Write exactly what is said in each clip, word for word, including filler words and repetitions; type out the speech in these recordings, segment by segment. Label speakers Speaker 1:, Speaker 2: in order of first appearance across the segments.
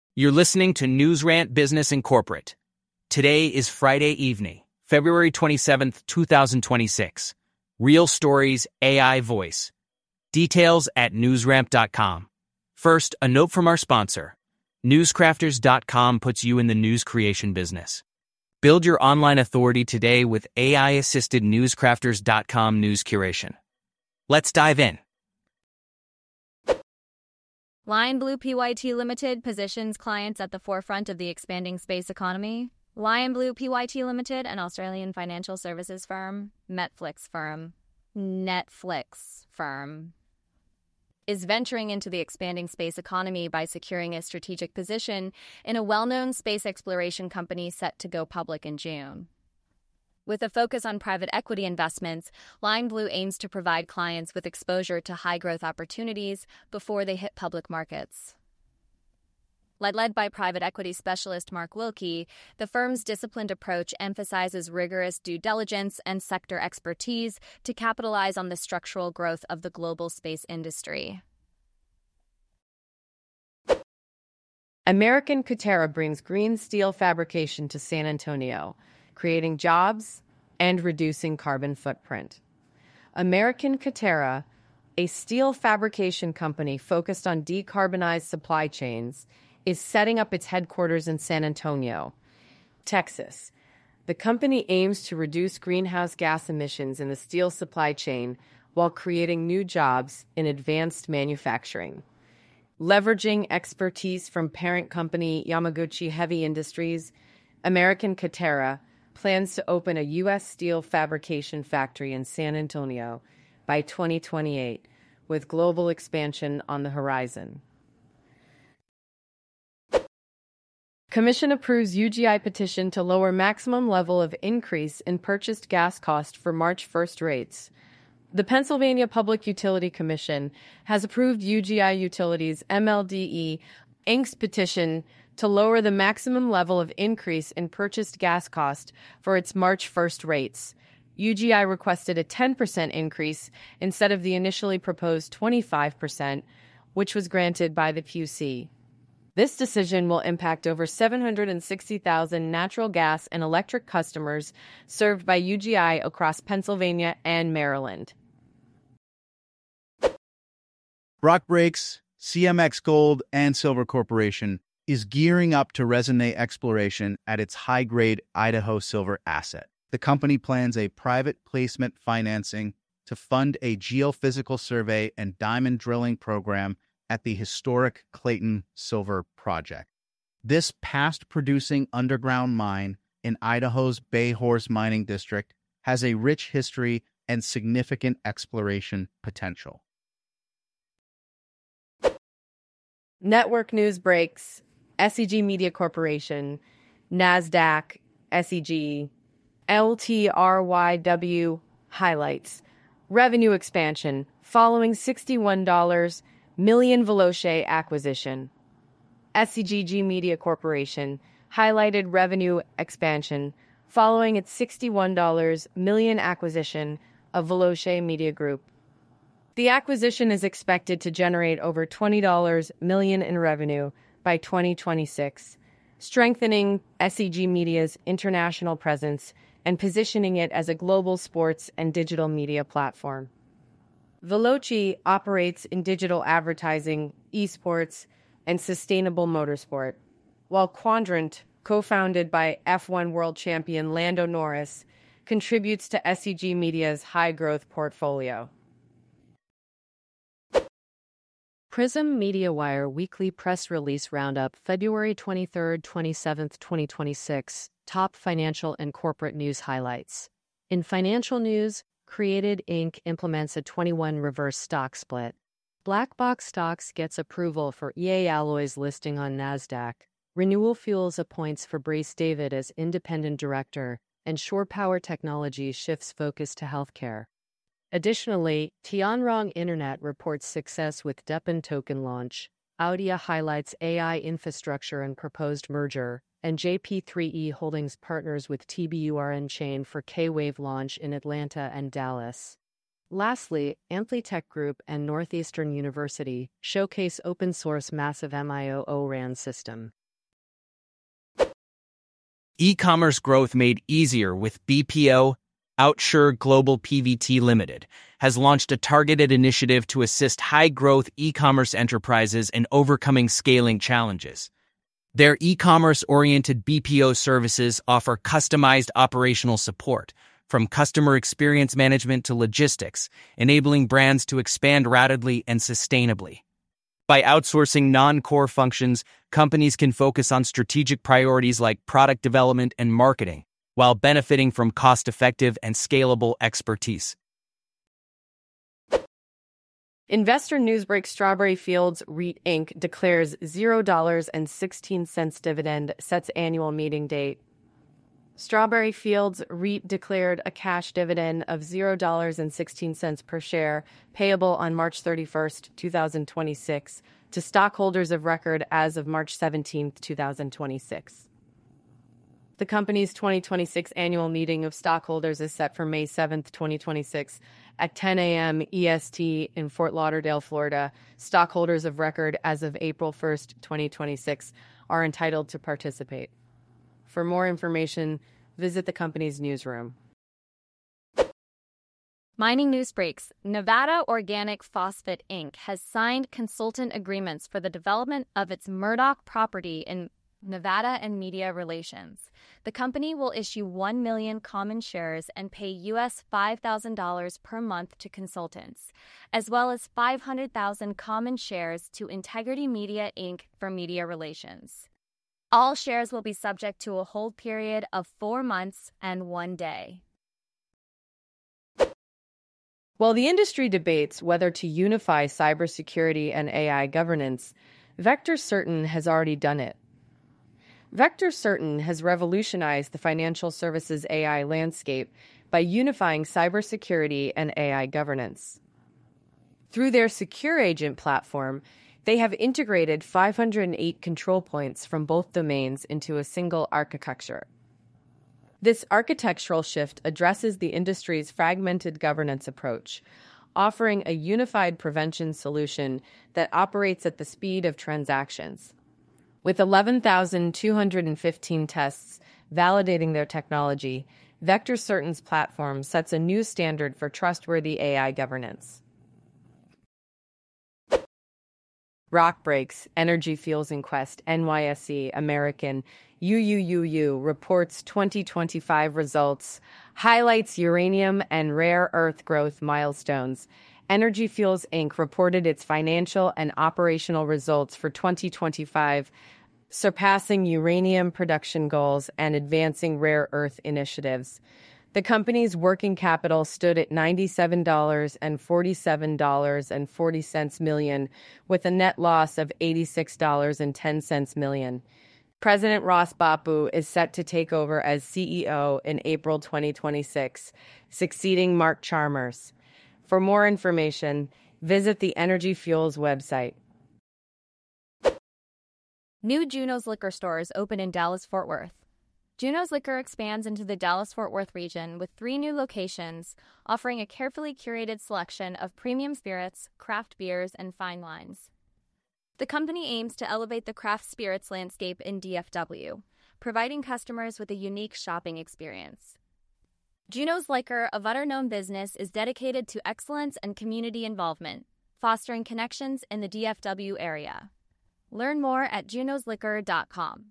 Speaker 1: You're listening to News Rant Business and Corporate. Today is Friday evening, February twenty-seventh, two thousand twenty-six. Real stories, A I voice. Details at newsramp dot com. First, a note from our sponsor. newscrafters dot com puts you in the news creation business. Build your online authority today with A I-assisted newscrafters dot com news curation. Let's dive in.
Speaker 2: Lionblue Pty Limited positions clients at the forefront of the expanding space economy. Lionblue Pty Limited, an Australian financial services firm, Netflix firm, Netflix firm, is venturing into the expanding space economy by securing a strategic position in a well-known space exploration company set to go public in June. With a focus on private equity investments, Lionblue aims to provide clients with exposure to high-growth opportunities before they hit public markets. Led by private equity specialist Mark Wilkie, the firm's disciplined approach emphasizes rigorous due diligence and sector expertise to capitalize on the structural growth of the global space industry.
Speaker 3: American Katerra brings green steel fabrication to San Antonio, creating jobs and reducing carbon footprint. American Katerra, a steel fabrication company focused on decarbonized supply chains, is setting up its headquarters in San Antonio, Texas. The company aims to reduce greenhouse gas emissions in the steel supply chain while creating new jobs in advanced manufacturing. Leveraging expertise from parent company Yamaguchi Heavy Industries, American Katerra plans to open a U S steel fabrication factory in San Antonio by twenty twenty-eight, with global expansion on the horizon. Commission approves U G I petition to lower maximum level of increase in purchased gas cost for March first rates. The Pennsylvania Public Utility Commission has approved U G I Utilities M L D E Incorporated's petition to lower the maximum level of increase in purchased gas cost for its March first rates. U G I requested a ten percent increase instead of the initially proposed twenty-five percent, which was granted by the P U C. This decision will impact over seven hundred sixty thousand natural gas and electric customers served by U G I across Pennsylvania and Maryland.
Speaker 4: Brock Breaks, C M X Gold, and Silver Corporation is gearing up to resonate exploration at its high-grade Idaho silver asset. The company plans a private placement financing to fund a geophysical survey and diamond drilling program at the historic Clayton Silver Project. This past-producing underground mine in Idaho's Bay Horse Mining District has a rich history and significant exploration potential.
Speaker 3: Network news breaks. S E G Media Corporation, NASDAQ, S E G, L T R Y W highlights. Revenue expansion following sixty-one million dollars Veloce acquisition. S E G Media Corporation highlighted revenue expansion following its sixty-one million dollars acquisition of Veloce Media Group. The acquisition is expected to generate over twenty million dollars in revenue by twenty twenty-six, strengthening S E G Media's international presence and positioning it as a global sports and digital media platform. Veloce operates in digital advertising, esports, and sustainable motorsport, while Quadrant, co-founded by F one world champion Lando Norris, contributes to S E G Media's high-growth portfolio. Prism MediaWire Weekly Press Release Roundup, February twenty-third, twenty-seventh, twenty twenty-six. Top financial and corporate news highlights. In financial news, Created Incorporated implements a twenty-one reverse stock split. Black Box Stocks gets approval for E A Alloys listing on NASDAQ. Renewal Fuels appoints Fabrice David as independent director, and Shore Power Technologies shifts focus to healthcare. Additionally, Tianrong Internet reports success with DEPIN token launch. Audia highlights A I infrastructure and proposed merger, and J P three E Holdings partners with T B U R N Chain for K-Wave launch in Atlanta and Dallas. Lastly, Amplitech Group and Northeastern University showcase open-source massive M I O O RAN system.
Speaker 1: E-commerce growth made easier with B P O. Outsure Global P V T Limited has launched a targeted initiative to assist high-growth e-commerce enterprises in overcoming scaling challenges. Their e-commerce-oriented B P O services offer customized operational support, from customer experience management to logistics, enabling brands to expand rapidly and sustainably. By outsourcing non-core functions, companies can focus on strategic priorities like product development and marketing, while benefiting from cost-effective and scalable expertise.
Speaker 3: Investor Newsbreak Strawberry Fields REIT Incorporated declares zero dollars and sixteen cents dividend, sets annual meeting date. Strawberry Fields REIT declared a cash dividend of zero dollars and sixteen cents per share, payable on March thirty-first, twenty twenty-six, to stockholders of record as of March seventeenth, twenty twenty-six. The company's twenty twenty-six annual meeting of stockholders is set for May seventh, twenty twenty-six at ten a.m. E S T in Fort Lauderdale, Florida. Stockholders of record as of April first, twenty twenty-six are entitled to participate. For more information, visit the company's newsroom.
Speaker 2: Mining news breaks. Nevada Organic Phosphate Incorporated has signed consultant agreements for the development of its Murdoch property in Nevada and Media Relations. The company will issue one million common shares and pay U S five thousand dollars per month to consultants, as well as five hundred thousand common shares to Integrity Media Incorporated for media relations. All shares will be subject to a hold period of four months and one day.
Speaker 3: While the industry debates whether to unify cybersecurity and A I governance, Vector Certain has already done it. Vector Certain has revolutionized the financial services A I landscape by unifying cybersecurity and A I governance. Through their Secure Agent platform, they have integrated five hundred eight control points from both domains into a single architecture. This architectural shift addresses the industry's fragmented governance approach, offering a unified prevention solution that operates at the speed of transactions. With eleven thousand two hundred fifteen tests validating their technology, Vector Certain's platform sets a new standard for trustworthy A I governance. Rock Breaks, Energy Fuels Inquest, N Y S E, American, U U U U reports twenty twenty-five results, highlights uranium and rare earth growth milestones. Energy Fuels Incorporated reported its financial and operational results for twenty twenty-five, surpassing uranium production goals and advancing rare earth initiatives. The company's working capital stood at ninety-seven dollars and forty-seven dollars and forty cents million, with a net loss of eighty-six dollars and ten cents million. President Ross Bhappu is set to take over as C E O in April twenty twenty-six, succeeding Mark Chalmers. For more information, visit the Energy Fuels website.
Speaker 2: New Juno's Liquor stores open in Dallas-Fort Worth. Juno's Liquor expands into the Dallas-Fort Worth region with three new locations, offering a carefully curated selection of premium spirits, craft beers, and fine wines. The company aims to elevate the craft spirits landscape in D F W, providing customers with a unique shopping experience. Juno's Liquor, a veteran-owned business, is dedicated to excellence and community involvement, fostering connections in the D F W area. Learn more at junos liquor dot com.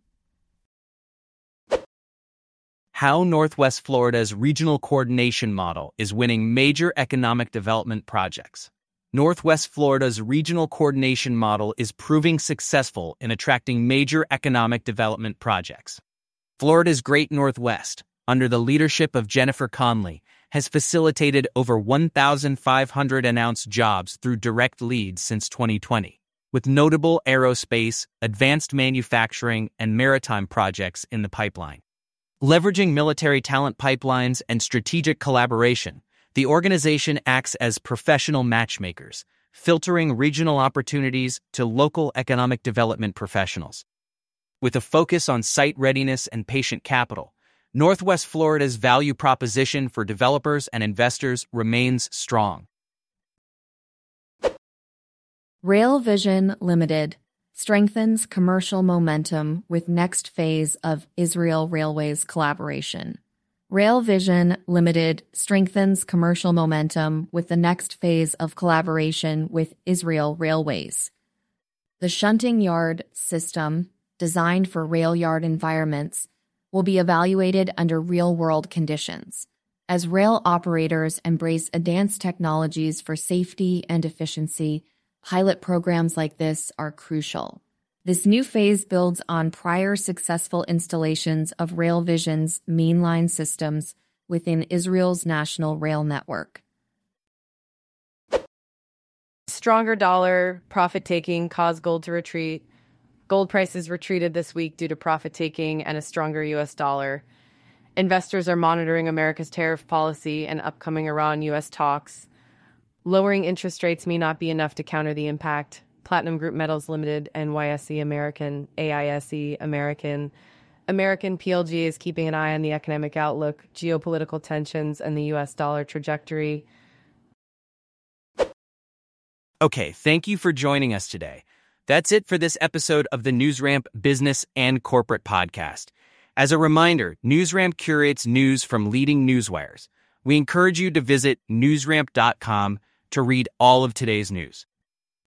Speaker 1: How Northwest Florida's regional coordination model is winning major economic development projects. Northwest Florida's regional coordination model is proving successful in attracting major economic development projects. Florida's Great Northwest, under the leadership of Jennifer Conley, has facilitated over one thousand five hundred announced jobs through direct leads since twenty twenty, with notable aerospace, advanced manufacturing, and maritime projects in the pipeline. Leveraging military talent pipelines and strategic collaboration, the organization acts as professional matchmakers, filtering regional opportunities to local economic development professionals. With a focus on site readiness and patient capital, Northwest Florida's value proposition for developers and investors remains strong.
Speaker 2: Rail Vision Limited,
Speaker 5: strengthens commercial momentum with next phase of Israel Railways collaboration. Rail Vision Limited strengthens commercial momentum with the next phase of collaboration with Israel Railways. The shunting yard system, designed for rail yard environments, will be evaluated under real-world conditions. As rail operators embrace advanced technologies for safety and efficiency, pilot programs like this are crucial. This new phase builds on prior successful installations of Rail Vision's mainline systems within Israel's national rail network.
Speaker 3: Stronger dollar, profit-taking caused gold to retreat. Gold prices retreated this week due to profit-taking and a stronger U S dollar. Investors are monitoring America's tariff policy and upcoming Iran-U S talks. Lowering interest rates may not be enough to counter the impact. Platinum Group Metals Limited, N Y S E American, A I S E American. American P L G is keeping an eye on the economic outlook, geopolitical tensions, and the U S dollar trajectory.
Speaker 1: Okay, thank you for joining us today. That's it for this episode of the NewsRamp Business and Corporate Podcast. As a reminder, NewsRamp curates news from leading newswires. We encourage you to visit newsramp dot com to read all of today's news.